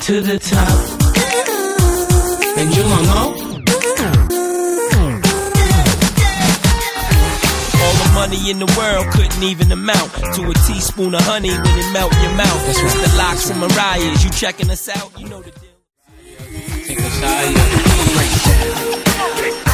to the top. And you don't know? All the money in the world couldn't even amount to a teaspoon of honey when it melt in your mouth. That's right. The Locks and Mariah's, you checking us out? You know the deal. Take us higher.